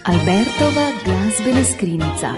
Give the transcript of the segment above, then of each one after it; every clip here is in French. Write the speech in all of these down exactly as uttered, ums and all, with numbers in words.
Albertova glazbena skrinjica.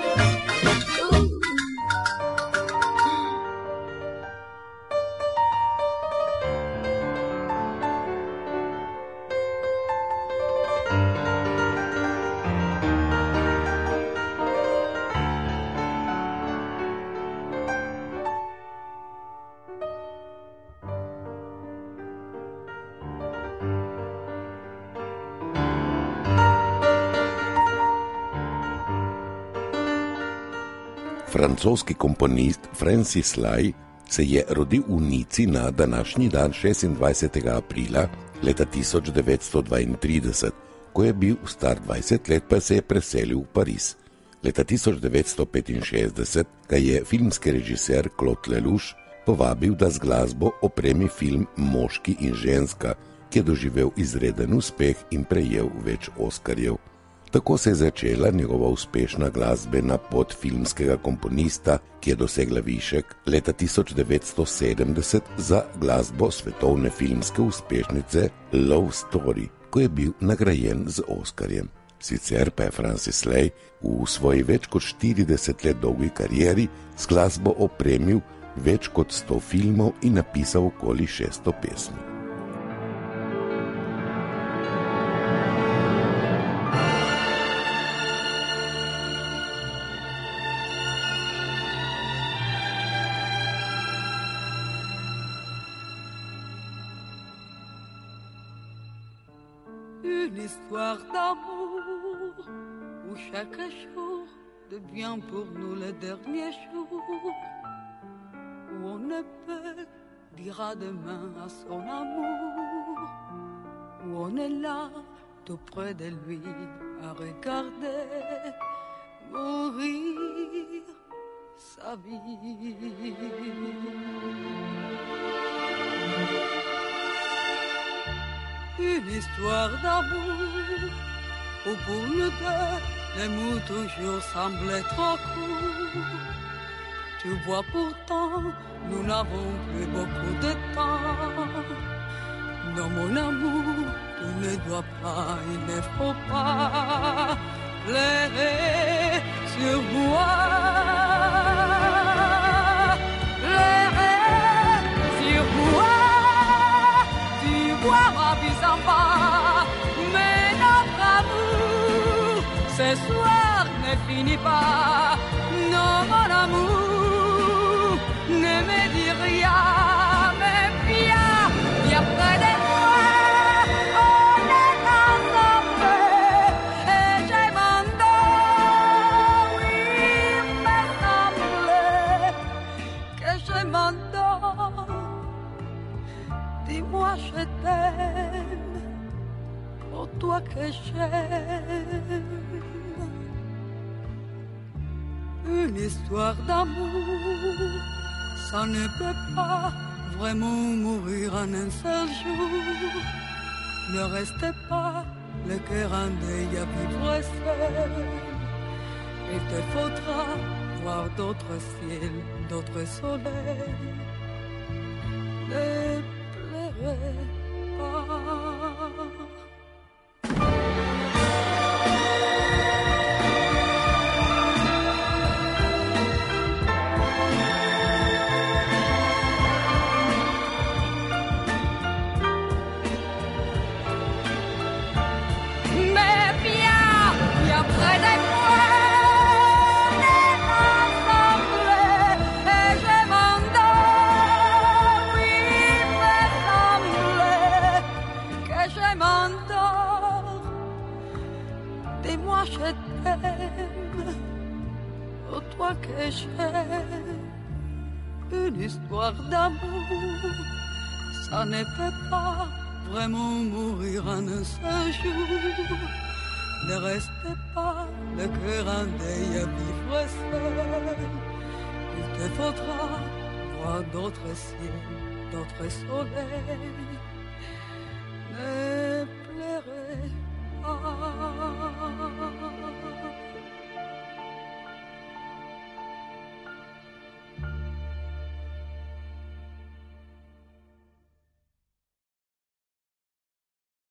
Francoski komponist Francis Lai se je rodil v Nici na današnji dan šestindvajsetega aprila leta tisoč devetsto dvaintrideset, ko je bil star dvajset let, pa se je preselil v Pariz. Leta tisoč devetsto petinšestdeset ga je filmski režiser Claude Lelouch povabil, da z glasbo opremi film Moški in ženska, ki je doživel izreden uspeh in prejel več Oskarjev. Tako se je začela njegova uspešna glasbena pot filmskega komponista, ki je dosegla višek leta tisoč devetsto sedemdeset za glasbo svetovne filmske uspešnice Love Story, ko je bil nagrajen z Oskarjem. Sicer pa je Francis Lai v svoji več kot štirideset let dolgi karieri z glasbo opremil več kot sto filmov in napisal okoli šeststo pesmi. Une histoire d'amour où chaque jour devient pour nous le dernier jour, où on ne peut dire à demain à son amour, où on est là tout près de lui à regarder mourir sa vie. Une histoire d'amour où pour nous deux les mots toujours semblaient trop courts. Tu vois pourtant nous n'avons plus beaucoup de temps. Non mon amour, tu ne dois pas, il ne faut pas pleurer sur moi. Pleurer sur moi. Vois ma vie s'en va, mais notre amour ce soir ne finit pas. Non mon amour, ne me dis rien, mais viens, viens près de moi. On est ensemble et je m'endors. Oui, il me semble que je m'endors. Dis-moi je t'aime, pour toi que j'aime. Une histoire d'amour, ça ne peut pas vraiment mourir en un seul jour. Ne restez pas le cœur en deuil à vivre seul. Il te faudra voir d'autres ciels, d'autres soleils. Ne pleurez pas. Je t'aime, pour toi que j'aime. Une histoire d'amour, ça ne peut pas vraiment mourir en un seul jour. Ne restez pas le cœur en deuil à vivre seul. Il te faudra voir d'autres ciels, d'autres soleils. Ne